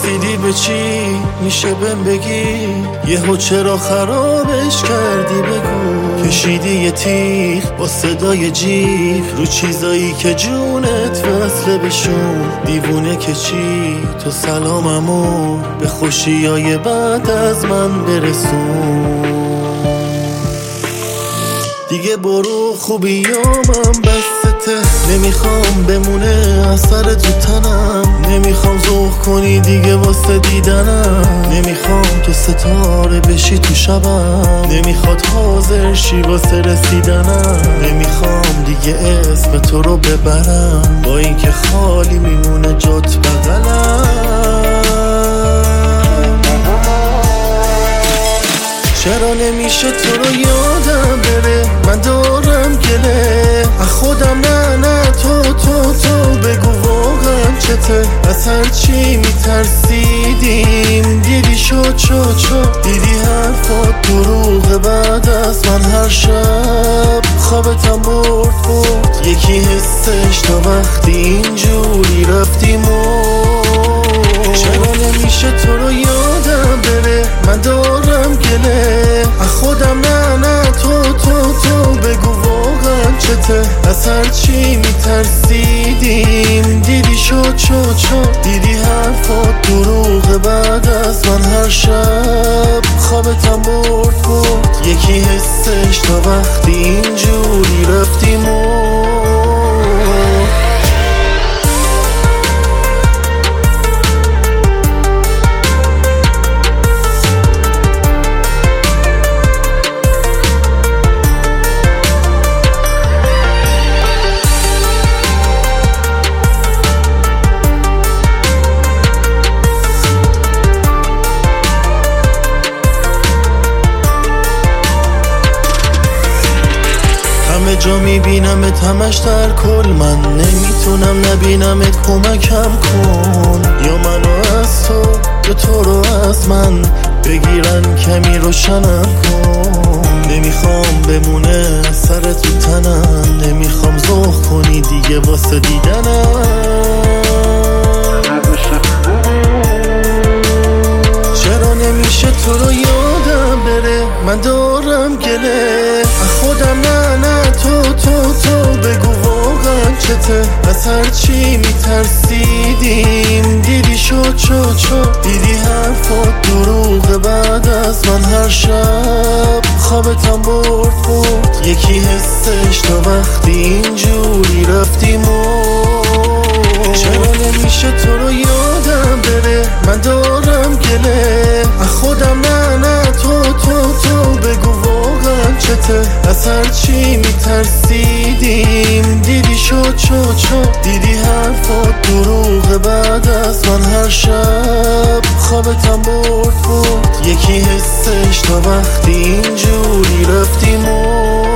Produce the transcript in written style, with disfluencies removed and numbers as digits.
رسیدی به چی میشه بهم بگی؟ یهو چرا خرابش کردی بگو؟ کشیدی یه تیغ با صدای جیغ رو چیزایی که جونت وصله بشون. دیوونه که چی تو سلاممو به خوشیای بعد از من برسون. دیگه برو خوبیامم بسته، نمیخوام بمونه اثر تو تنم. نمیخوام ذوق کنی دیگه واسه دیدنم. نمیخوام تو ستاره بشی تو شبم. نمیخواد حاضر شی واسه رسیدنم. نمیخوام دیگه اسم تو رو ببرم با اینکه خالی میمونه جات بغلم. چرا نمیشه تو رو یادم بره؟ من دارم گله از خودم. نه تو بگو واقعا چته؟ از هرچی میترسیدیم دیدی شد دیدی حرفات دروغه. بعد از من هر شب خوابتم برد یکی حسش تا وقتی اینجوری رفتیم. چرا نمیشه تو رو یادم بره؟ من دارم گله از خودم. نه تو بگو واقعا چته؟ از هرچی میترسیدیم دیدی شد دیدی حرفات دروغه. بعد از من هر شب خوابتم برد یکی حسش تا وقتی اینجوری رفتیم. همه جا میبینمت همش در کل. من نمیتونم نبینمت کمکم کن. یا منو از تو یا تو رو از من بگیرن کمی روشنم کن. نمیخوام بمونه سر تو تنم. نمیخوام ذوق کنی دیگه واسه دیدنم. چرا نمیشه تو رو یادم بره؟ من دارم گله از خودم. نه تو بگو واقعا چته؟ از هرچی میترسیدیم دیدی شد دیدی حرفات دروغه. بعد از من هر شب خوابتم برد یکی حسش تا وقتی اینجوری رفتیم. چرا نمیشه تو رو یادم بره؟ من دارم گله از خودم. نه تو بگو واقعا چته؟ از هرچی میترسیدیم دیدی شد دیدی حرفات دروغه. بعد از من هر شب خوابتم برد یکی حسش تا وقتی اینجوری رفتیم.